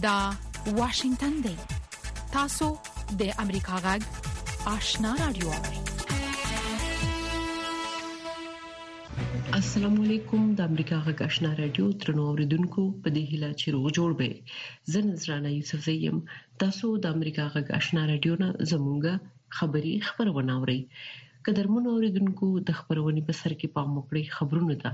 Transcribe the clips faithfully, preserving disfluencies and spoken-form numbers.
دا واشنگتن دی. تاسو د امریکا غږ آشنا رادیو. السلام علیکم. د امریکا غږ آشنا رادیو ترنو اوریدونکو په دې هیله چې روغ جوړ به. زه نذرانه یوسف زیم. تاسو د امریکا غږ آشنا رادیو نه زموږه خبری خبرونه اورئ. قدرمن اوریدونکو د خبرونې په سر کې پام وکړئ. خبرونه ده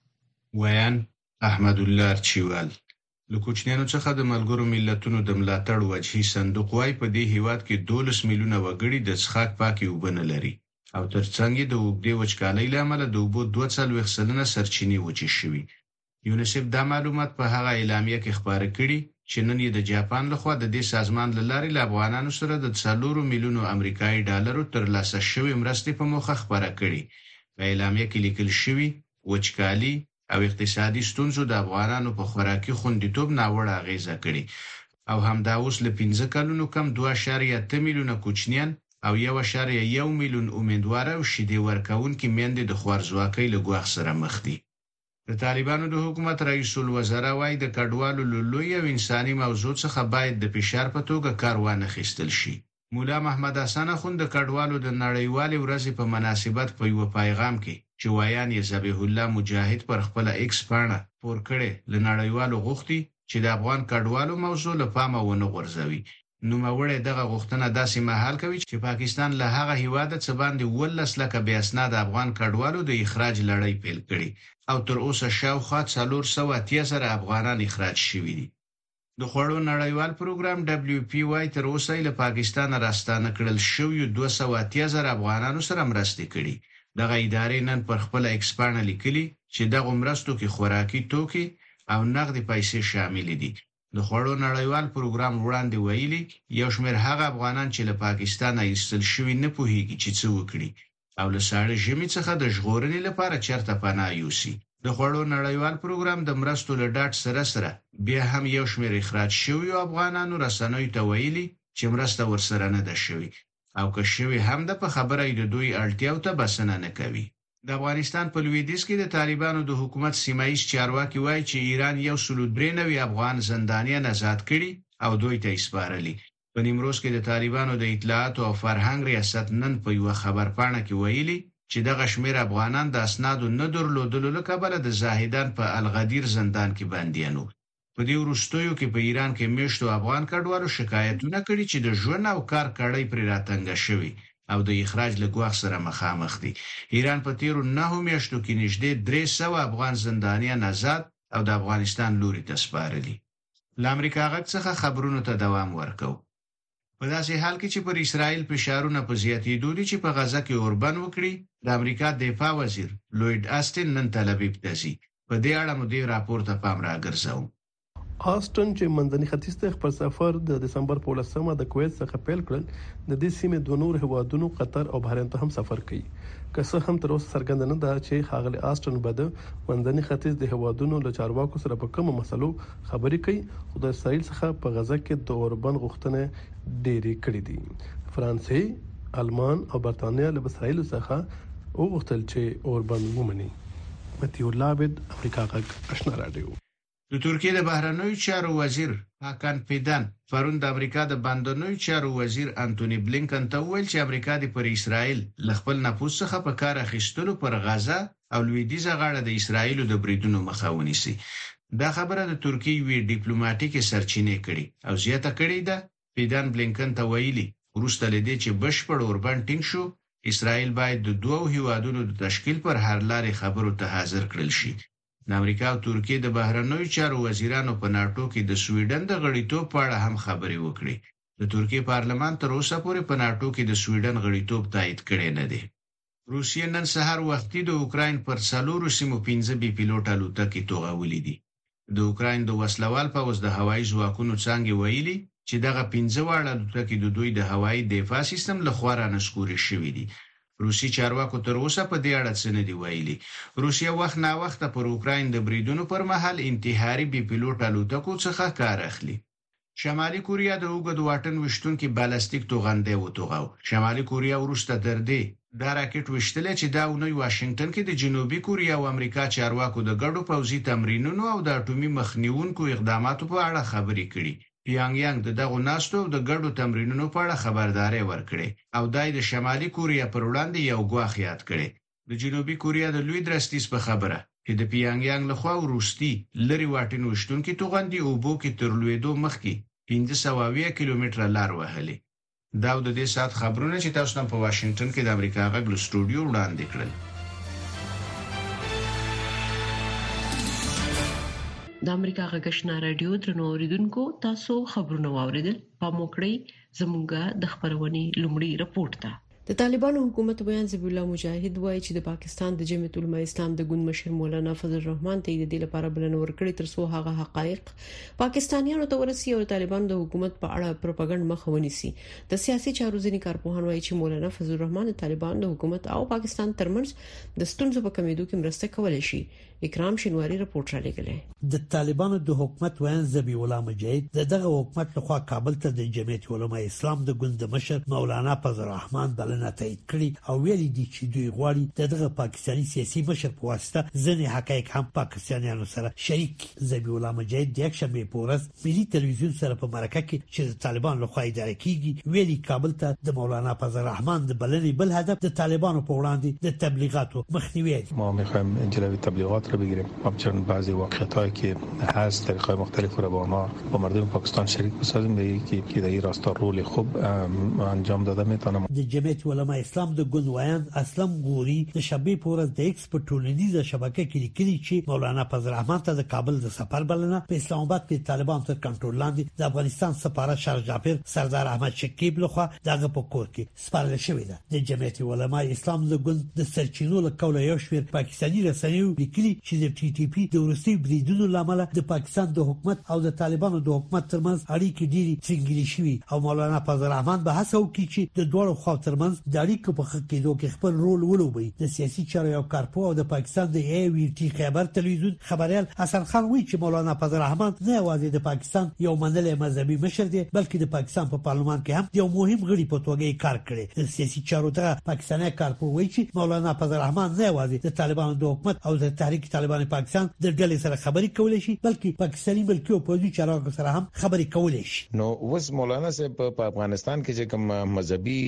ویان احمد الله ارچیوال. له کوچنیانو څخه د ملګرو ملتونو د ملاتړ وجهي صندوق وايي په دې هیواد کې دولس میلیونه وګړي د څښاک پاکي اوبه نه لري او ترڅنګ د اوږدې وچکالۍ له امله د اوبو دوه څلوېښت سلنه سرچینې وچې شوي. یونیسف دا معلومات په هغه اعلامیه کې خپاره کړي چې نن یې د جاپان لخوا د دې سازمان له لارې له افغانانو سره د څلورو میلیونو امریکایي ډالرو ترلاسه شوې مرستې په موخه خپاره کړي. په اعلامیه کې لیکل شوي وچکالي او اقتصادي ستونزو د افغانانو په خوراکي خوندیتوب ناوړه اغیزه کړې او همدا اوس له پنځه کلونو کم دوه اعشاریه اته میلیونه کوچنیان او یو اعشاریه یو میلیون امیدوار او شیدې ورکوونکي میندې د خوارځواکۍ له ګواښ سره مخ دي. د طالبانو د حکومت رئیس الوزرا وايي د کډوالو له لوی او انساني موضوع څخه باید د فشار په توګه کار وانخیستل شي. مولا محمد حسن اخوند د کډوالو د نړیوالې ورځې په مناسبت په یو پیغام کې چې وایان یې ذبیح الله مجاهد پر خپل ایکس پاڼه پور کړي له نړیوالو غوښتي چې د افغان کډوالو موضوع له پامه ونه غورځوي. نوموړی دغه غوښتنه داسې مهال کوي چې پاکستان له هغه هیواده څخه باندې ولس لکه بې اسناد افغان کډوالو د اخراج لړۍ پیل کړي او تر اوسه شاوخوا څلور سوه اتیا زره افغانان اخراج شوي دي. د خوړو نړیوال پروګرام دبلیو پی واي تر اوسه له پاکستان راستانه کړل شوی دوه سوه اتیا زره افغانانو سره مرستې کړي. دغه ادارې نن پر خپل ایکس پاڼه لیکلي چې دغه مرستو کې خوراکي توکي او نغدي پیسې شامل دي. د خوړو نړیوال پروګرام وړاندې ویلي یو شمېر هغه افغانان چې له پاکستان ایستل شوي نه پوهیږي چې څه وکړي او له ساړه ژمي څخه د ژغورنې لپاره چیرته پناه یوسي. د خوړو نړیوال پروګرام د مرستو له ډاټ سره سره بیا هم یو شمېر اخراج شوي افغانانو رسنیو ته ویلي چې مرسته ورسره نه ده شوې او که شوی هم د په خبره د دوی اړتیاو ته بسنه نه کوي. د افغانستان په لویدیځ کې د طالبانو د حکومت سیمایي چارواکي وایي چې ایران یو سل درې نوي افغان زندانیان آزاد کړي او دوی ته یې سپارلي. په نیمروز کې د طالبانو د اطلاعاتو او فرهنګ ریاست نن په یو خبرپاڼه کې ویلي چې دغه شمېر افغانان د اسنادو نه درلودلو له کبله د زاهدان په الغدیر زندان کې بندیانو. په دې وروستیو کې په ایران کې میشتو افغان کډوالو شکایتونه کړي چې د ژوند او کار کړۍ پرې راتنګه شوي او د اخراج له ګواښ سره مخامخ دي. ایران په تیرو نهو میاشتو کې نږدې درې سوه افغان زندانیان آزاد او د افغانستان لوري ته سپارلي. له امریکا غږ څخه خبرونو ته دوام ورکوو. په داسې حال کې چې پر اسرائیل فشارونه په زیاتېدو دي چې په غزه کې اوربند وکړي، د امریکا دفاع وزیر لوید آستن نن تل ابیب ته ځي. په دې اړه مو دې راپور ته پام راګرځوم. آسټن چې منځني ختیځ ته خپل سفر د دسمبر په لسمه د کویت څخه پیل کړل، د دې سیمې دوه نور هیوادونو قطر او بحرین ته هم سفر کوي. که څه هم تر اوسه څرګنده نه ده چې ښاغلی آسټن به د منځني ختیځ د هیوادونو له چارواکو سره په کومو مسلو خبرې کوي، خو د اسرائیل څخه په غزه کې د اوربند غوښتنې ډېرې کړې دي. فرانسې، آلمان او برتانیا له اسرائیل څخه وغوښتل چې اوربند ومني. متي الله عبد، امریکا غږ آشنا رادیو. د ترکیې د بهرنیو چارو وزیر هاکان فیدان پرون د امریکا د بهرنیو چارو وزیر انټونی بلینکن ته وویل چې امریکا د پر اسرائیل له خپل نفوذ څخه په کار اخیستلو پر غزه او لویدیځه غاړه د اسرائیل د بریدونو مخه ونیسي. دا خبره د ترکیې وی ډیپلوماټیکي سرچینې کړي او زیاته کړې ده. فیدان بلینکن ته ویلي وروسته له دې چې بشپړ اوربند ټینګ شو، اسرائیل باید د دوو هیوادونو د تشکیل پر هر لارې خبرو ته حاضر کړل شي. د امریکا او ترکیې د بهرنیو چارو وزیرانو په ناټو کې د سویډن د غړیتوب په اړه هم خبرې وکړي. د ترکیې پارلمان تر اوسه پورې په ناټو کې د سویډن غړیتوب تایید کړی نه دی. روسیې نن سهار وختي د اوکراین پر څلورو سیمو پنځه بي پیلوټ الوتکې توغولې دي. د اوکراین د وسلوال پوځ د هوایي ځواکونو څانګې ویلي چې دغه پنځه واړه الوتکې د دوی د هوایي دفاع سیستم له خوا رانسکورې شوي دي. روسي چارواکو تر اوسه په دې اړه څه نه دي ویلي. روسیا وخت نا وخت پر اوکراین د بریدونو پر مهال انتحاري بي پیلوټ الوتکو څخه کار اخلي. شمالي کوریا د اوږد واټن وشتونکي بالستیک توغندې وتوغاو. شمالي کوریا وروسته تر دې دا راکټ وشتلې چې دا اونۍ واشنگټن کې د جنوبي کوریا او امریکا چارواکو د ګډو پوځي تمرینونو او د اټومي مخنیوونکو اقداماتو په اړه خبرې کړي. پیانګیانګ د دغه ناستو د ګډو تمرینونو په اړه خبرداري ورکړي او دای د شمالي کوریا پر وړاندې یو ګواښ یاد کړي. د جنوبي کوریا د لوی درستیز په خبره چې د پیانګیانګ لخوا وروستي لري واټن وشتونکو توغندي او بو کې تر لویدو مخکې پنځه سوه کیلومتره لار وهلې. دا د دې سات خبرونه چې تاسو نن په واشنگټن کې د امریکا غږ له سټوډیو وړاندې کړل. د امریکا غږ آشنا رادیو درنو اوریدونکو تاسو خبرونه واوریدل. په موکړی زموږه د خبرونې لومړی رپورت ده. د طالبانو حکومت بیان ذبیح الله مجاهد وایي چې د پاکستان د جمعیت العلماء اسلام د ګوند مشر مولانا فضل الرحمن ته د دې لپاره بلنه ورکړې ترڅو هغه حقایق پاکستانیانو ته ورسي او طالبانو د حکومت په اړه پروپاګاندا مخ ونیسي. د سیاسي چارو ځینې کارپوهان وایي چې مولانا فضل الرحمن د طالبانو د حکومت او پاکستان ترمنځ د ستونزو په کمیدو کې مرسته کولای شي. اکرام شینواری رپورت را لګلې. د طالبانو د حکومت ویان ذبیح الله مجاهد دغه حکومت لخوا کابل ته د جمعیت العلماء اسلام د ګوند مشر مولانا فضل الرحمن بلنه تایید کړي او ویلي دي چې دوی غواړي دغه پاکستاني سیاسي مشر په واسطه ځینې حقایق هم پاکستانیانو سره شریک. ذبیح الله مجاهد د یکشنبه په ورځ ملي تلویزیون سره په مرکه کې چې د طالبان لخوا اداره کیږي ویلي کابل ته د مولانا فضل الرحمن د بلنې بل هدف د طالبانو په وړاندې د تبلیغاتو مخنیوی دی. ما می‌خوایم جلوی تبلیغات رو بگیریم. همچنین بعضی واقعیت‌هایی که هست طریق‌های مختلف رو با آنها با مردم پاکستان شریک بسازیم به یکی که در این راستا رول خوب انجام داده میتونه. د جمعیت علماء اسلام د ګوند ویان اسلام غوري د شبې پورز د ایکس په ټولنیزه شبکه کې لیکلي چې مولانا فضل الرحمن ته د کابل د سفر بلنه په اسلام آباد کې طالبان تر کنټرول لاندې د افغانستان سفارت شرف جعفر سردار احمد شکیب لخوا دغه په کور کې سپارل شوې ده. د جمعیت علماء اسلام د ګوند د سرچینو له کوله یو شمېر پاکستاني رسنیو لیکلي چې د ټي ټي پی د روسي بریدونو لامل د پاکستان د حکومت او د طالبانو د حکومت ترمنځ اړیکې ډېری څنګهلي شوي او مولانا فضل الرحمن به هڅه وکړي چې د دوه خوا ترمنځ د اړیکو په ښه کېدو کې خپل رول ولوبي. د سیاسي چارو یو کارپو او د پاکستان د ای وی ټي خبر تلویزیون خبريال حسن خان وایي چې مولانا فضل الرحمن نه یوازې د پاکستان یو منلې مذهبي مشر دی بلکې د پاکستان په پارلمان کې هم یو مهم غړي په توګه کار کړی. د سیاسي چارو ته پاکستاني کارپو وایي چې مولانا فضل الرحمن نه یوازې د طالبانو د حکومت او د تحریک طالبان پاکستان د ډلې سره خبرې کولای شي بلکې پاکستاني ملکي او پوځي چارواکو سره هم خبرې کولای شي. نو وس مولانا صاحب په افغانستان کې چې کوم مذهبي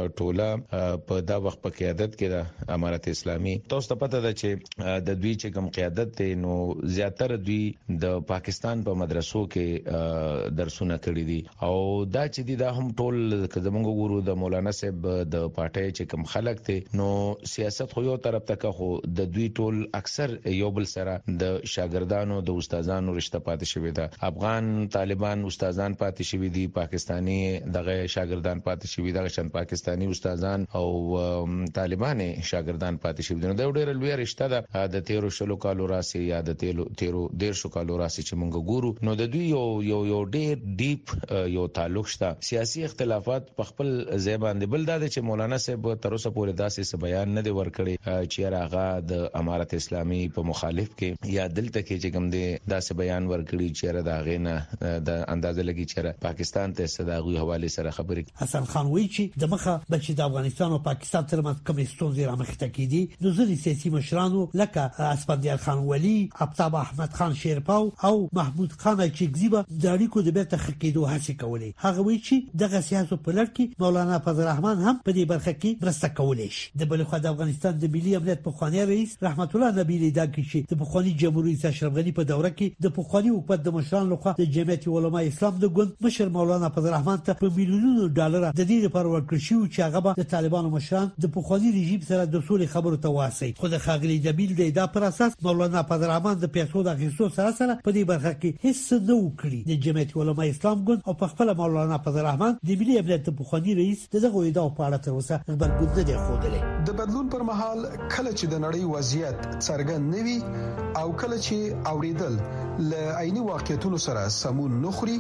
ټوله په دا وخت په قیادت کې د امارت اسلامي تاسو ته پته ده چې د دوی چې کوم قیادت ته نو زیاتره دوی د پاکستان په مدرسو کې درسونه کړی دي او دا چې دی دا هم ټول زمونږ ګورو د مولانا صاحب د پارټي چې کوم خلک ته نو سیاست خو یو طرف ته خو د دوی ټول اکثر یو بل سره د شاګردانو د استادانو رشتہ پاتې شوی ده. افغان طالبان استادان پاتې شوی دي پاکستانی دغه شاګردان پاتې شوی دغه شان پاکستانی استادان او طالبان شاګردان پاتې شوی دي. نو دا ډېر لوی رشتہ ده د تیرو شلو کالو راسي یا د تیرو تیرو ډېر شو کالو راسي چې موږ ګورو. نو د دوی یو یو یو ډېر ډیپ یو تعلق شته. سیاسي اختلافات په خپل ځای باندې بل دا چې مولانا صاحب تر اوسه پورې داسې بیان نه دی ورکړی چې راغه د امارت اسلامي په مخالف کې یا دلته کې چې کوم دی داسې بیان ورکړي چې را دا غینه د اندازه لګي چې پاکستان ته صداغوي حواله سره خبرې. حسن خان وایي چې د مخه بچي د افغانستان او پاکستان ترمنځ کوم ستونزې رامخته کیدي نو ځینې سیاسي مشرانو لکه اسفندیار خان ولی، آفتاب احمد خان شیرپاو او محمود خان چګزیبا د اړیکو د بیرته خکېدو هڅه کولې. هغه وایي چې دغه سیاسي په لړ کې مولانا فضل الرحمن هم په دې برخه کې مرسته کولای شي. د بل خو د افغانستان د ملي امنیت په خواني رئیس رحمت الله نبیل دا کې چې د بخاري جمهوریت اشرف غنی په دوره کې د بخاري حکومت د مشرانو لخوا د جمعیت علماء اسلام د ګوند مشر مولانا فضل الرحمن ته په میلیونونو ډالر د دې لپاره ورکړل شو چې هغه د طالبانو مشران د بخاري رژیم سره د سولې خبرو ته واسي. خو د خاغلی نبیل د ادعا پر اساس مولانا فضل الرحمن د پیسو د اخیستو سره سره په دې برخه کې هیڅ نه وکړي. د جمعیت علماء اسلام ګوند او په خپل مولانا فضل الرحمن د ملي امنیت د بخاري رئیس دغه ادعا په اړه تر اوسه خبرګون نه دی خوده. د بدلون پر مهال کله چې د نړۍ وضعیت څرګند نوي او کله چې اوریدل ل عیني واقعیتونو سره سمون نخري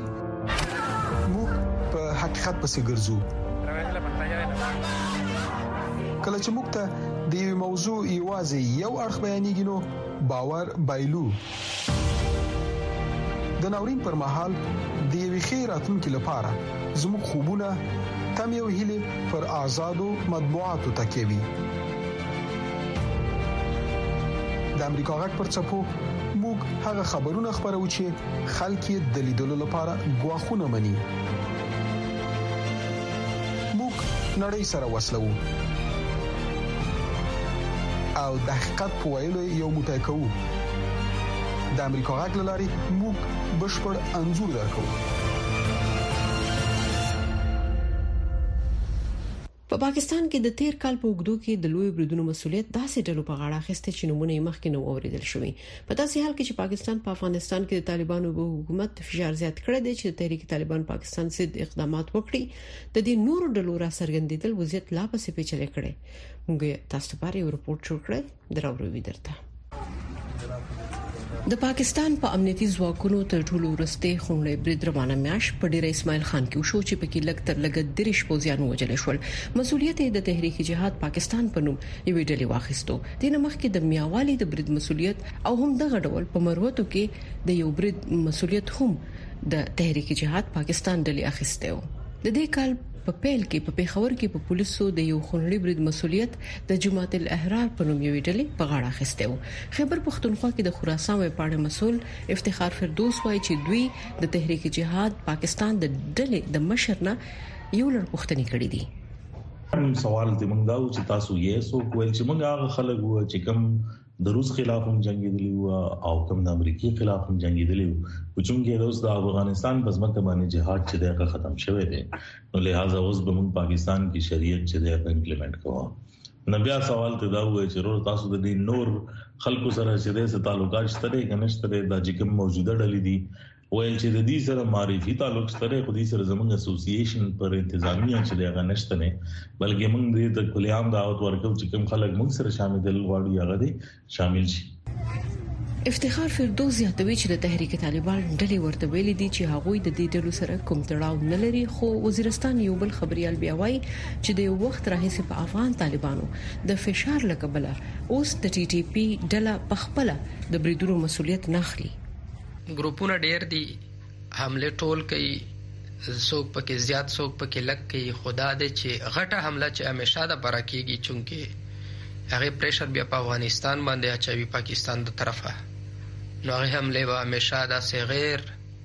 موږ په حقیقت پسې ګرځو. کله چې موږ ته د یو موضوع یوازې یو اړخ بیانېږي نو باور بایلو. د ناورین پر مهال د یوې ښې راتلونکې لپاره زموږ خوبونه تم یو هیله پر آزادو مطبوعاتو تکیوي. د امریکا غږ پر چپو موږ هغه خبرونه خبرو چې خلک یې د لیدلو لپاره غواخونه مني. موږ نړۍ سره وسلو او د حقیقت په ویلو یو موټی کوو. د امریکا غږ لاري موږ بشپړ انزور درکو. په پاکستان کې د تیر کال په وګړو کې د لوی بریدونو مسولیت داسې ډلو په غاړه اخیسته چې نمونه یې مخکې نو اوریدل شوی. په داسې حال کې چې پاکستان په افغانستان کې د طالبانو په حکومت فشار زیات کړی دی چې تحریک طالبان پاکستان ضد اقدامات وکړي، د دې نورو ډلو را څرګندېدل وضعیت لا پسې پیچلې کړي. موږ تاسو ته یو رپورت جوړ کړی دراوړو درته. د پاکستان په امنیتي ځواکونو تر ټولو ورسته خونړی برید روانه میاش په ډیر اسماعیل خان کې وشو چې په کې لګ تر لګ درش پوزیان وجل شول. مسولیت د تحریک جهاد پاکستان په نوم یو ډلې واخیستو. د نمخ کې د میاوالي د برید مسولیت او هم د غډول په مروتو کې د یو برید مسولیت هم د تحریک جهاد پاکستان ډلې اخیسته و. د دې کال په پیل کې په پیښور کې په پولیسو د یو خونړي برید مسولیت د جماعت الاحرار په نوم یو ډلې په غاړه اخیسته و. خیبر پختونخوا کې د خراسان وپاړې مسول افتخار فردوس وایي چې دوی د تحریک جهاد پاکستان د ډلې د مشرنه یو لړ پوښتنې کړې دي. سوال دې موږ دا چې تاسو یې سو کوی چې موږ هغه خلک وو چې کوم د روس خلاف هم جنگیدلی و او کوم د امریکای خلاف هم جنگیدلی و، چې روس د افغانستان بزمکه باندې جهاد چې دغه ختم شوه دی، نو لہذا اوس به موږ پاکستان کې شریعت چې دغه امپلیمنٹ کوو. نو بیا سوال ته دا وایي چې ورو تاسو د دې نور خلکو سره چې د تعلقات شته کنهشته د چې موجوده ډلې دي ویل چې د دې سره معرفي تعلق شته، خو دې سره زموږ اسوسییشن پر انتظامیه چې دغه نشته نه، بلکې موږ دې د کلیام دعوت ورکو چې کوم خلک موږ سره شامل دي غواړي هغه دې شامل شي. افتخار فردوس یادوي چې د تحریک طالبان ډلې ورته ویلي دي چې هغه د دې ډلو سره کوم تړاو نه لري، خو وزیرستان یو بل خبريال بیا وایي چې د یو وخت راهیسې په افغان طالبانو د فشار لکبله اوس د ټي ټي پی ډله په خپل د بریدونو مسولیت نه اخلي. ګروپونه ډېر دي، حمله ټول کوي، څوک پکې زیات څوک پکې لک کوي. خدا دې چې غټه حمله چې همیشه د برکېږي چونکه هغه پریشر بیا په افغانستان باندې اچوي پاکستان د طرفه، نو هغه حمله به همیشه د غیر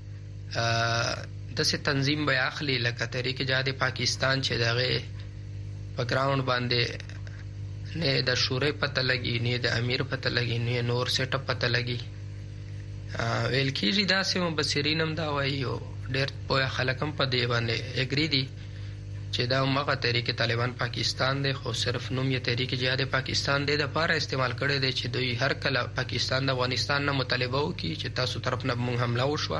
د څه تنظیم به اخلي لکه تحریک جهاد پاکستان چې دغه په ګراوند باندې نه د شورای پته لګي، نه د امیر پته لګي، نه نور سیټ اپ پته لګي. ویل کېږي دا سم بصیرین هم دا وایي او ډېر په خلک هم په دی باندې اګری دي چې دا مغه تحریک طالبان پاکستان دی، خو صرف نوم یې تحریک جهاد پاکستان دی د لپاره استعمال کړي دي چې دوی هر کله پاکستان د افغانستان نه مطالبه وکړي چې تاسو طرف نه موږ حمله وشوه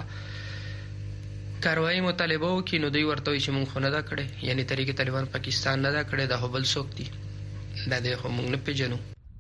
کاروایی مطالبه وکړي، نو دوی ورته چې موږ خو نه دا کړي، یعنی تحریک طالبان پاکستان نه دا کړي، دا هبل څوک دي دا د خو موږ نه پیژنو.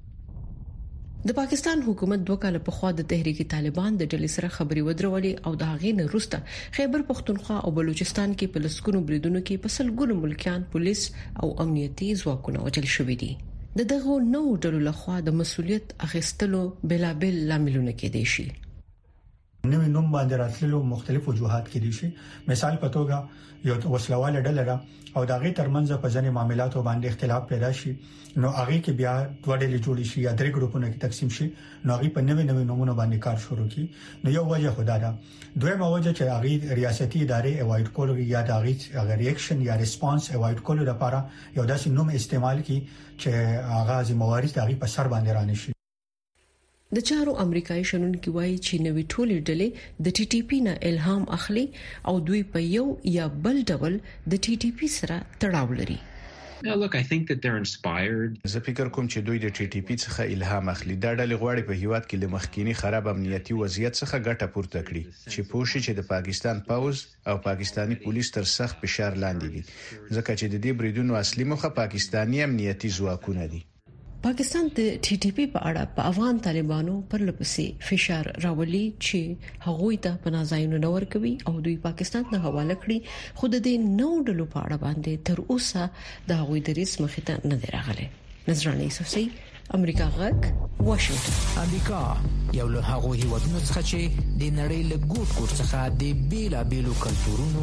د پاکستان حکومت دوه کال په خوا د تحریک طالبان د ډلې سره خبري ودرولې او د هغې نه وروسته خیبر پختونخوا او بلوچستان کې په لسګونو بریدونو کې په سلګونو ملکیان، پولیس او امنیتي ځواکونه وژل شوي دي. د دغه نو ډلو لخوا د مسولیت اخیستلو بلابل لاملونه کې دي شي. نوې نوم باندې راتللو مختلف وجوهات کې دي شي. مثال په توګه یو وسلواله ډله ده او د هغې ترمنځ په ځینې معاملاتو باندې اختلاف پیدا شي، نو هغه کې بیا دوه ډلې جوړې شي یا درې ګروپونه کې تقسیم شي، نو هغه په نوې نوې نمونه باندې کار شروع کی. نو یو وجه خدا ده. دویمه وجه چې هغه ریاستي ادارې اوایډ کول یا د هغه ریاکشن یا ریسپانس اوایډ کول لپاره یو داسې نوم استعمال کی چې هغه موارد هغه په سر باندې رانه شي. د چارو امریکایي شنونکي وایي چې نوې ټولې ډلې د ټي ټي پی نه الهام اخلي او دوی په یو یا بل ډول د ټي ټي پی سره تړاو لري. Yeah, look, I think that they're inspired. زه فکر کوم چې دوی د ټي ټي پی څخه الهام اخلي. دا ډلې غواړي په هیواد کې لمخکینی خراب امنیتي وضعیت څخه ګټه پورته کړي چې پوښي چې د پاکستان پاوز او پاکستانی پولیس تر سخت فشار لاندې دي، ځکه چې د دې بریدونو اصلي موخه پاکستانی امنیتي ځواکونه دي. پاکستان د ټي ټي پی په اړه په افغان طالبانو پر لپسې فشار راولي چې هغه ته پناځایونه نور کوي او دوی پاکستان ته حواله کړي، خو د دې نو ډلو په اړه باندې تر اوسه د هغوی د ریس مخې ته نه دی راغلی. نظرانه یوسفزۍ، امریکا غږ، واشنگټن. امریکا یو له هغو هیوادونو څخه چې د نړۍ له ګوټ ګوټ څخه د بیلا بیلو کلتورونو،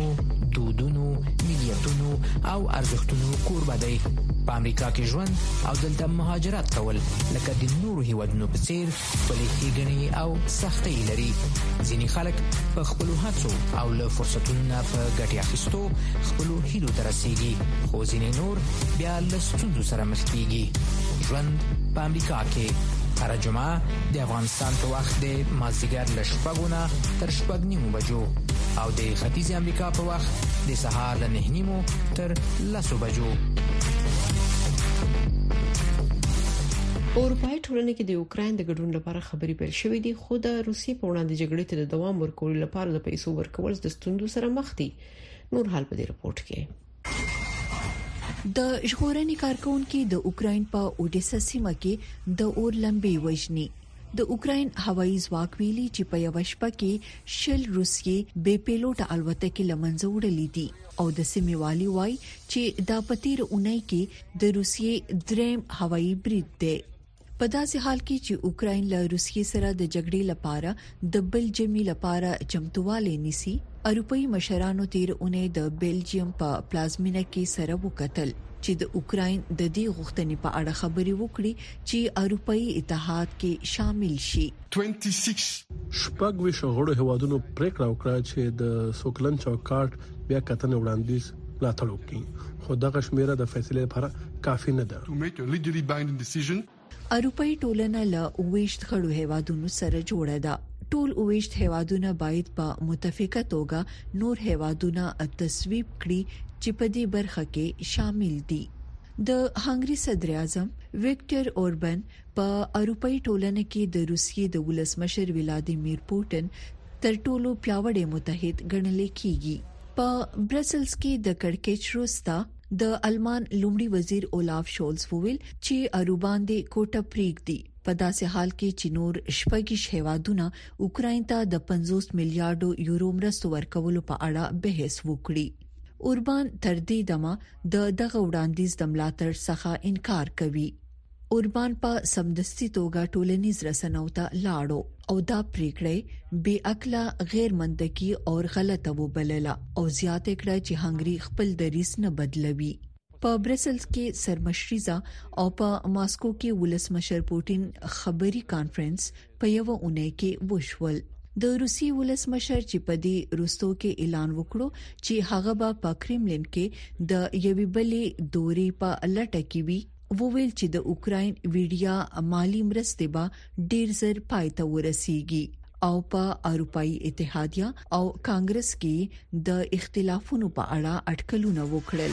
دودونو، ملیتونو او ارزښتونو کوربه دی. په امریکا کې ژوند او دلته مهاجرت کول لکه د نورو هیوادونو په څیر خپلې ښېګڼې او سختۍ لري. ځینې خلک په خپلو هڅو او له فرصتونو نه په ګټې اخیستو خپلو هیلو ته رسیږي، خو ځینې نور بیا له ستونزو سره مخ کیږي. ژوند په امریکا کې هر جمعه د افغانستان په وخت د مازدیګر له شپږو نه تر شپږ نیمو بجو او د ختیځ امریکا په وخت د سهار له نهه نیمو تر لسو بجو. اروپای ټولنه کې د یوکرين د ګډون لپاره خبري پیل شوې دي، خو د روسي په وړاندې جګړې ته د دوام ورکولو لپاره د پیسو ورکول د ستونزو سره مخ دي. نور حال په دې رپورت کې. د ژغورنې کارکونکو د اوکرين په اودیسا سیمه کې د اور لمبې وژني. د اوکرين هوایي ځواک ویلي چې په یو شپه کې شل روسي بې پیلوټه الوتکې لمنځه وړلې دي او د سیمې والي وایي چې دا پتیر اونۍ کې د روسیې دریم هوایي برید دی. په داسې حال کې چې اوکرين له روسیې سره د جګړې لپاره د بلجیمي لپاره چمتواله نیسي، اروپאי مشرانو تیر اونۍ د بلجیم په پلازمینه کې سره وکتل چې د اوکرين د دې غوښتنې په اړه خبري وکړي چې اروپאי اتحاد کې شامل شي. شپږ ویش غړو هوادونو پریکړه وکړه چې د سوکلن چوکاټ بیا کتنې وړاندیز ملاتړ وکړي، خو دغه شمیره د فیصلې لپاره کافي نه ده. اروپאי ټولنه له اوويشت غړو هوادونو سره جوړه ده. ټول اوويشت هوادونه باید په متفقه توګه نور هوادونه تصویب کړي چې په دې برخه کې شامل دي. د هنګري صدر اعظم وکټر اوربن په اروپאי ټولنه کې د روسیې د ولسمشر ولادیمیر پوتین تر ټولو پیاوړی متحد ګڼل کیږي. په برسلز کې د کڑکېچ وروسته د آلمان لومړي وزیر اولاف شولز وویل چې اروبان د کوټه پریګ دي، په داسې حال کې چې نور شپږیش هیوادونه اوکرين ته د پنځوس میلیارډ یورو مرستو ورکولو په اړه بحث وکړي. اوربان تر دې دمه د دغه وړاندیز د ملاتړ څخه انکار کوي. اوربان په سمدستي توګه ټولنیز رسنیو ته لاړو او دا پریکړه بے عقله، غیر منطقي او غلطه وبلله او زیاته کړه چې هنګري خپل دریس نه بدلوي. په برسلز کې سرمشریزه او په ماسکو کې ولسمشر پوتین خبري کانفرنس په یو اونۍ کې وشول. د روسي ولسمشر چې په دې روستو کې اعلان وکړو چې هغه به په کرملین کې د یوې بلې دورې په لټه کې وي، وویل چې د اوکرين ویډیا مالی مرستې به ډیر زر پای ته ورسیږي او په اروپאי اتحادیه او کانګرس کې د اختلافونو په اړه اټکلونه وکړل.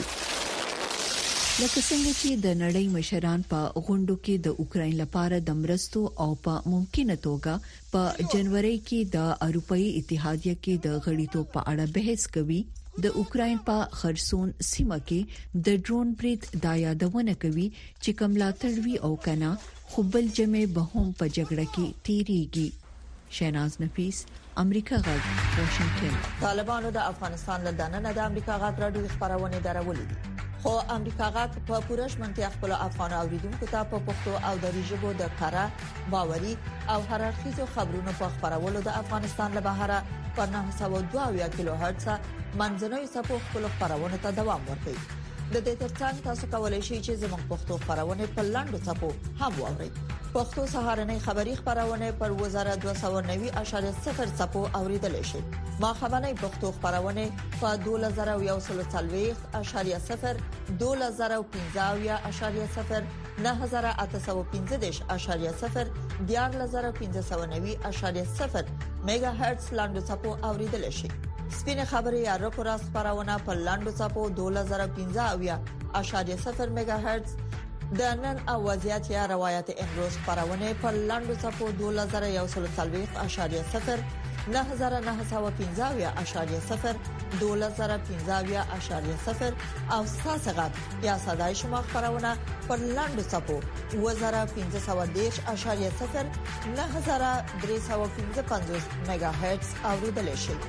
لکه څنګه چې د نړۍ مشران په غونډو کې د اوکرين لپاره د مرستو او په ممکنه توګه په جنوري کې د اروپאי اتحادیه کې د غړیتوب په اړه بحث کوي، د اوکرين په خرسون سیمه کې د ډرون برید دا یادونه کوي چې کوملا تړوي او کنا خو بل جمع به هم په جګړه کې تیریږي. شیناز نفیس، امریکا غږ، واشنگټن. طالبانو د افغانستان له دننه د امریکا غږ راډیو خبرونه درولې دي، خو امریکا غږ په پوره شمنتیا خپل افغان اوریدونکو ته په پښتو او دری ژبه د کاره باوري او هررخیزو خبرونو په خبرولو د افغانستان له بهره په نه سوه دوه کیلو هرتز منځنوي صفو خپل خبرونه ته دوام ورکړي. د دې ترڅنګ تاسو کولای شئ چې زموږ پښتو خبرونه په لاندو صفو هم واورئ. پښتو سهارنۍ خبری خبرونه پر وزاره دوه سوه نوي اعشاریه صفر صفو اوریدل شي. ما خبرنۍ پښتو خبرونه په دوه زره یو سل څلوېښت اعشاریه صفر، دوه زره پنځه اعشاریه صفر، نه زره اته سوه پنځه اعشاریه صفر، دیار زره پنځه سوه نوي اعشاریه صفر میگا هرتز لاندو صفو اوریدل شي. سپینه خبري یا رکو راست خبرونه په لاندو صفو دوه زره پنځه اعشاریه صفر میگا هرتز، د نن او وضعیت یا روایت امروز خبرونه په لاندو صفو دوه زره یو سل څلوېښت اعشاریه صفر، نه زره نه سوه پنځه اعشاریه صفر، دوه زره پنځه اعشاریه صفر او ساسغت یا صداي شما خبرونه په لاندو صفو دوه زره پنځه سوه دېرش اعشاریه صفر، نه زره درې سوه پنځه پنځوس میگا هرتز اوریدل شي.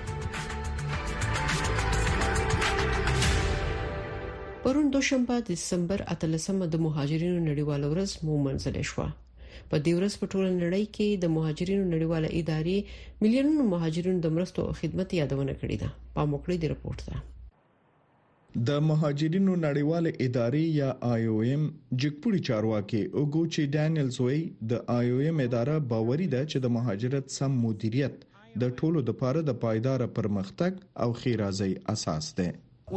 پرون دوشنبه د دسمبر اتلسمه د مهاجرینو نړیواله ورځ مو منځلې شو. په دې ورځ په ټوله نړۍ کې د مهاجرینو نړیواله ادارې میلیونونو مهاجرینو د مرستو او خدمت یادونه کړې ده. په موکړې د رپورت ده. د مهاجرینو نړیواله ادارې یا آی او ایم جګپوري چارواکي اوګوچي ډانیلز وی د آی او ایم اداره باوري ده چې د مهاجرت سم مدیریت د ټولو د لپاره د پایدار پرمختګ او خیرازۍ اساس ده.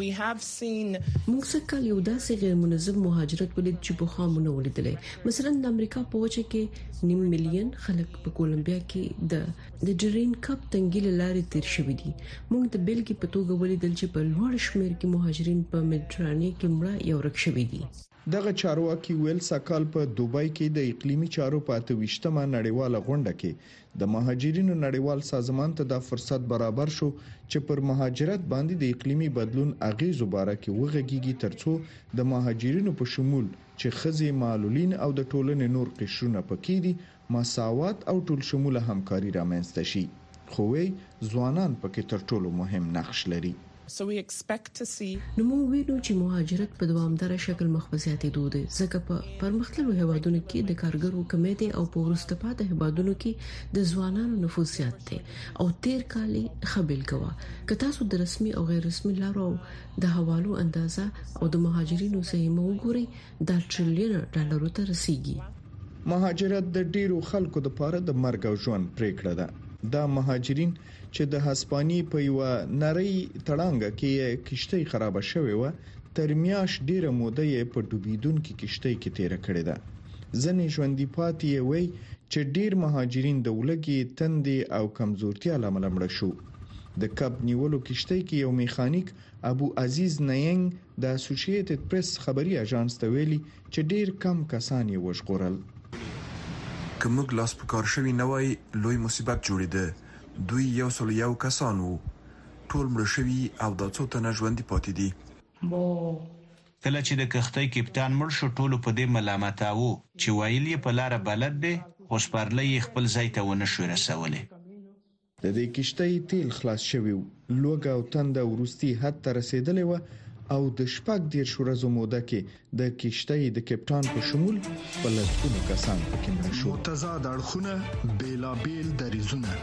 موږ څکل یو داسې غیر منظم مهاجرت ولید چې په خامونه ولیدلې. مثلا د امریکا په وچه کې نیم میلیون خلک په کولمبیا کې د د ډرین کپ تنګي لارې تیر شوي دي. موږ د بیلګې په توګه ولیدل چې په لوړ شمېر کې مهاجرین په میډیټرانې کې مړه یا ورک شوي دي. دغه چارواکي ویل سکهال په دوبای کې د اقلیمي چارو په اته ویشتمه نړیواله غونډه کې د مهاجرینو نړیوال سازمان ته د فرصت برابر شو چې پر مهاجرت باندې د اقلیمي بدلون اغیزو باره کې وغږیږي ترڅو د مهاجرینو په شمول چې خزي معلولین او د ټولنې نور قشرونه پکې دي مساوات او ټول شموله همکاري رامنځته شي. خو وی ځوانان پکې تر ټولو مهم نقش لري. So we expect to see نو موږ وینو چې مهاجرت په دوامدار شکل مخ په زیاتېدو دی ځکه په پرمختللو هیوادونو کې د کارګرو کمی دی او په وروسته پاتې هیوادونو کې د ځوانانو نفوس زیات دی او تیر کالي خبل کوا که تاسو د رسمي او غیر رسمي لارو د حوالو اندازه او د مهاجرینو سیمه وګورئ د ټریلیون ډالرو ته رسیدي. مهاجرت د ډیرو خلکو لپاره د مرګ او ژوند پریکړه ده. دا مهاجرین چې د هسپاني په یو نری تړانګه کې کشتۍ خراب شوې و تر میاش ډیره موده یې په ډوبیدونکو کشتۍ کې تیر کړې ده. ځنې ژوندۍ پاتې وي چې ډیر مهاجرین د ولګي تندې او کمزورتیا لامل مړ شو. د کب نیولو کشتۍ کې یو میخانیک ابو عزیز نینګ د اسوسییټډ پریس خبري اژانس ته ویلي چې ډیر کم کسان یې وژغورل. کومګ لاس په کار شوی نه وای لوی مصیبت جوړیده. دوی یو سل یو کسان وو ټول مړ شوی او د څو تنه ژوندۍ پاتې دي. کله چې د کښتۍ کپټان مړ شو ټول په دې ملامت وو چې وایي یې په لار بلد دی خو سپارلې خپل ځای ته ونه شو رسولې. د دې کشتۍ تیل خلاص شوی لوګ او تند ورستي حد ته رسیدلې و او د شپږ ډیر شورزو موده کې د کشتۍ د کپټان په شمول په لږونو کسان پکې مړ شو. متضاد اړخونه بیلابیل دریزونه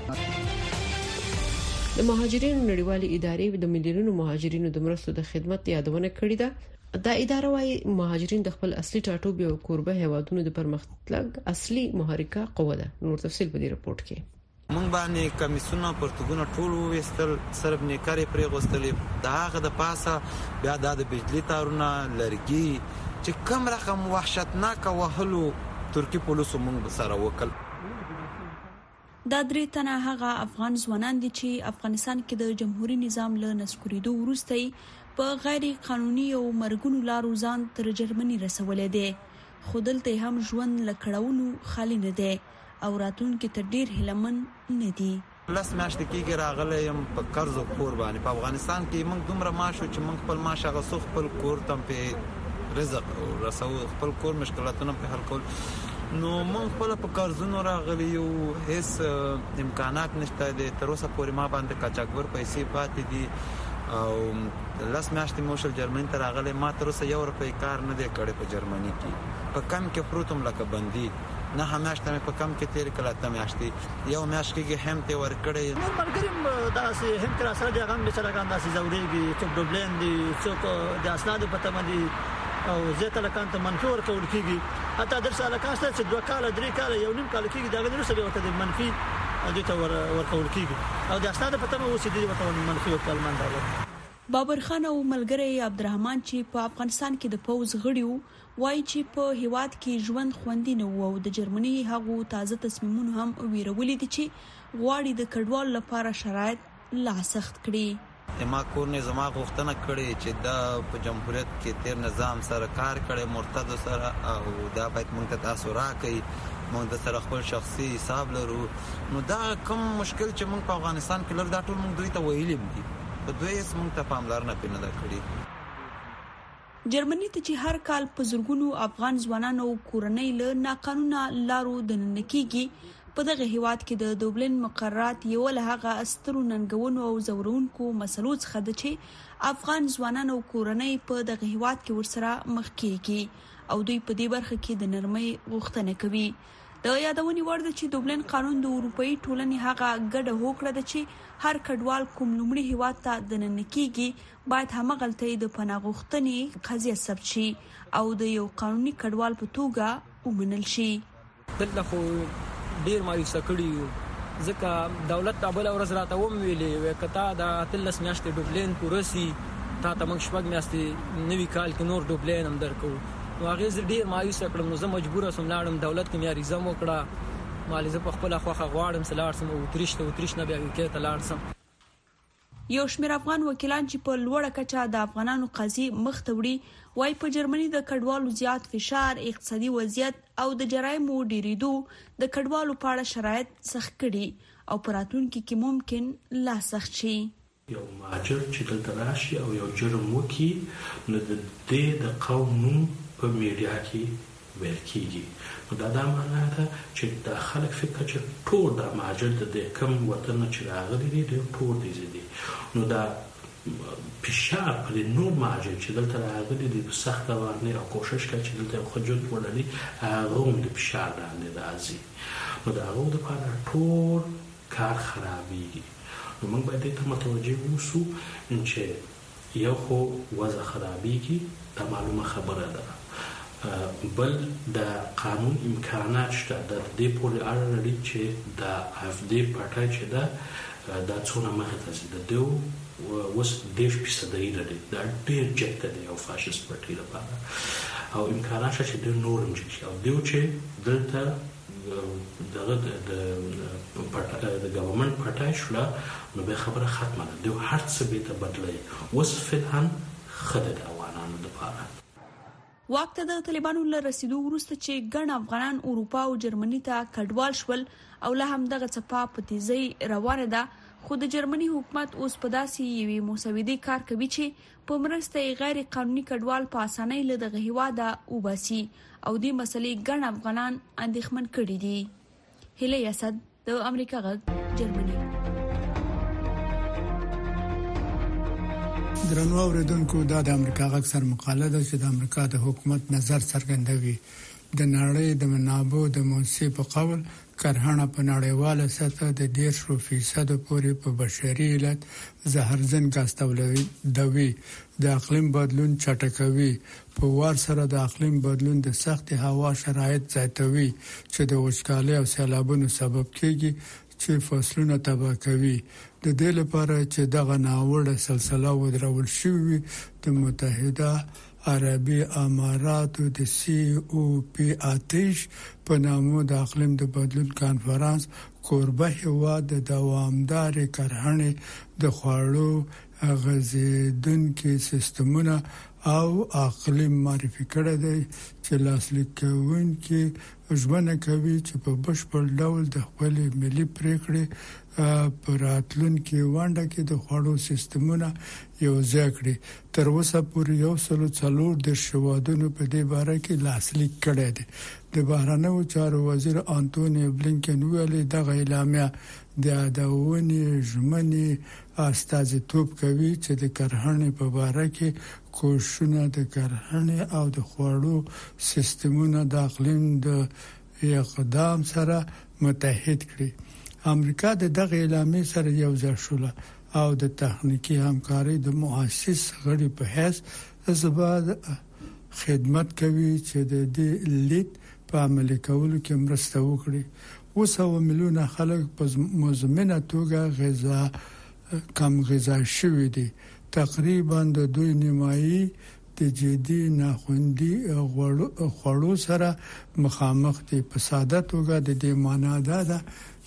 د مهاجرینو نړیوالې ادارې د ملیونونو مهاجرینو د مرستو د خدمت یادونه کړې ده. دا اداره وايي مهاجرین د خپل اصلي ټاټوبي او کوربه هیوادونو د پرمختګ اصلي محرکه قوه ده. نور تفصیل په دې رپورت کې مونږ باندې کمیسونه پرتګونه ټول وستل سرب نیکاري پرې غوستلې د هغه د پاسه بیا د بجلی تارونه لرګي چې کم رقم وحشتناک وهلو ترکی پولیسو مونږ سره وکړ. دا درې تنه هغه افغان ځوانان دي چې افغانستان کې د جمهوریت نظام له نسکوریدو وروسته په غیر قانوني او مرګونو لارو ځان تر جرمني رسولې دي. خو دلته هم ژوند لکړاونو خالی نه دی او راتون کې تر ډیر هلمن نه دي. لاس میاشت کېږي راغلی یم په قرض او کور باندې. په افغانستان کې موږ دومره معاش چې موږ خپل معاش هغه سو خپل کور تم په رزق او رسو خپل کور مشکلاتونه په حل کول نو موږ خپل په قرضونو راغلی یو هیڅ امکانات نشته دي. تر اوسه پورې ما باندې کاچاګور پیسې پاتې دي او لاس میاشت موشل جرمني ته راغلی ما تر اوسه یو روپۍ کار نه دی کړی په جرمني کې. په کم کې پروتم لکه بندي نه همیاشته مې په کم کې تیر کړه ته میاشتې یو میاشت کې هم ته ور کړې نور مرګریم داسې هم تر سره د غم بچلاګان داسې زوريږي څوک ډوبلین دي څوک د اسناد په تمه دي او زه ته لکان ته منفور کول کیږي حتی در سره کاسته چې دوه کال درې کال یو نیم کال کیږي دا غوړي سره وته د منفي د ته ور ور کول کیږي او د اسناد په تمه وسیدي وته منفي ورکول منډاله. بابر خان او ملګری عبدالرحمن چې په افغانستان کې د پوز غړیو وایي چې په هیواد کې ژوند خوندي نه وو او د جرمني هغو تازه تصمیمونه هم ویرولې دي چې غواړي د کډوال لپاره شرایط لا سخت کړي. ما کور نه زما غوښتنه کړې چې دا په جمهوریت کې تیر نظام سره کار کړي مرتد سره او دا باید موږ ته تاسو راکړي موږ د سره خپل شخصي حساب لرو. نو دا کوم مشکل چې موږ په افغانستان کې لر دا ټول موږ دوی ته ویلې دي په دوی یې موږ ته پاملرنه پینې ده کړې. جرمني ته چې هر کال په زرګونو افغان ځوانانو کورنۍ له ناقانونه لارو د ننکیږي په دغه هیواد کې د دوبلین مقررات یو له هغه استرو ننګونو او زورونکو مسلو څخه د چې افغان ځوانانو کورنۍ په دغه هیواد کې ورسره مخ کیږي او دوی په دې برخه کې د نرمۍ غوښتنه کوي. د یادونې وړ ده چې دوبلن قانون د اروپאי ټولنې هغه ګډه هوکړه ده چې هر کډوال کوم لومړي هیواد ته دننه کیږي باید همغلته د پناه غوښتنې قضیه ثبت شي او د یو قانوني کډوال په توګه ومنل شي. دلته خو ډیر مایوسه کړي ځکه دولت د بل ورځ راته وم ویلې وکتا د اتلس میاشتې دوبلین پورسي تا ته موږ شپږ میاشتې نوي کال کې نور دوبلین هم درکو. نو هغه زه ډیر مایوسه کړم، نو زه مجبور سوم لاړم دولت کې مې ریزم وکړه، مالې زه په خپل خوخه غواړم سلاړ سم او تریشته او تریش نه بیا کې ته لاړ سم. یو شمېر افغان وکیلان چې په لوړه کچه د افغانانو قضیې مخ ته وړي وايي په جرمني د کډوالو زیات فشار، اقتصادي وضعیت او د جرایمو ډیریدو د کډوالو په اړه شرایط سخت کړي او په راتلونکي کې ممکن لا سخت شي. یو مهاجر چې دلته راشي او یو جرم وکړي نو د دې د قوم په میډیا کې ویل کېږي، نو دا د معنا ده چې د خلک فکر چې ټول د مهاجر د کم وطن چې راغلي دي د ټول دي دي نو دا فشار پر نور مهاجر چې دلته راغلي دي په سخت باندې او کوشش کوي چې دلته خجل ولري هغه هم د فشار باندې راځي، نو دا هغه د لپاره ټول کار خرابېږي. نو موږ باید ته متوجه اوسو چې یو خو وضع خرابېږي دا معلومه خبره ده، بل د قانون امکانات شته د دې پورې اړه لري چې د اف ډي پټای چې دا د څونه مخه ته د دوه وس دیش فیصدي لري دا ډېر جګ دی او فاشیست پارټي لپاره او امکانات شته چې د نورم چې او دیو چې دلته دغه د پټای د ګورنمنت پټای شو نو به خبره ختمه ده دیو هر څه به ته بدلای وس فلحن خدای د اوانانو لپاره. واک ته د طالبانو له رسیدو وروسته چې ګڼ افغانان اروپا او جرمني ته کډوال شول او له هم دغه څپه په تیزی روانه ده، خو د جرمني حکومت اوس په داسې یوې مسودې کار کوي چې په مرسته غیر قانوني کډوال په اسانۍ له دغه هیواده وباسي او دې مسلې ګڼ افغانان اندېښمن کړي دي. هیله اسد د امریکا غږ جرمني. درنو اوریدونکو دا د امریکا غږ سر مقاله ده چې د امریکا د حکومت نظر څرګندوي. د نړۍ د منابعو د موسسې په قول کرهڼه په نړیواله سطح د ډېر شو فیصد پورې په بشري علت زهرجن ګاز تولیدوي، د اقلیم بدلون چټکوي، په وار سره د اقلیم بدلون د سخت هوا شرایط زیاتوي چې د وچکالۍ او سیلابونو سبب کیږي چې فصلونه تباه کوي. د دې لپاره چې دغه ناوړه سلسله ودرول شوی د متحده عربي اماراتو د سی او پی آتش په نامو د اقلیم د بدلون کانفرنس کوربه هیواد د دوامدار کرهڼې د خوړو غذیدونکو سیستمونه او اقلیم معرفي کړی دی چې لاسلیک کوونکي ژمنه کوي چې په بشپړ ډول د خپل ملي پریکړې پر راتلونکي وانډه کې د خوړو سیستمونه یو ځای کړي. تر اوسه پورې یو سل څلور د شوادونو په دې باره کې لاسلیک کړی دی. د بهرنیو چارو وزیر انټونی بلینکن ویلي دغه اعلامیه د یادونې ژمنې استازیتوب کوي چې د کرهڼې په باره کې کوښښونه د کرهڼې او د خوړو سیستمونه د اقلیم د اقدام سره متحد کړي. امریکا د دغه اعلامیې سره یو ځای شوه او د تخنیکی همکاري د مؤسس غړي په حیث زباد خدمت کوي چې د دې لید په عملي کولو کې مرسته وکړي. اوسه میلیونه خلک په مزمنه توګه غذا کم غذا شوي دي. تقریبا د دوی نیمایي د جدي ناخوندي خوړو سره مخامخ دي. په ساده توګه د دې معنا ده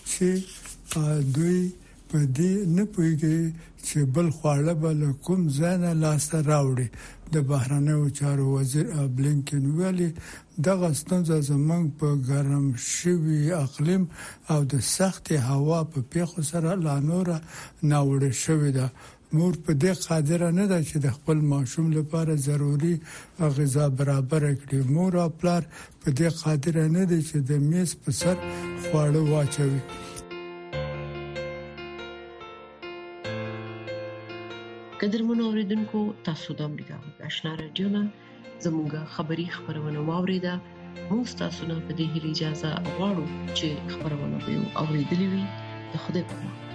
چې دوی په دې نه پوهیږي چې بل خواړه بل کوم ځای لاسته راوړي. د بهرنیو چارو وزیر بلینکن ویلي دغه ستونزه زموږ په ګرم شوي اقلیم او د سخت هوا په پیښو سره لا نور ناوړه شوې ده. مور په دې قادر نه ده چې د خپل ماشوم لپاره ضروري غذا برابر کړي. مور او پلار په دې قادر نه دي چې د میز په سر خواړه واچوي. قدرمنو اوریدونکو، تاسو د امریکا غږ آشنا رادیو نه زموږه خبری خبرونه واوریده موږ تاسو نه په دې هیله اجازه غواړو چې خبرونه به اوریدلې وي. خدای په امان.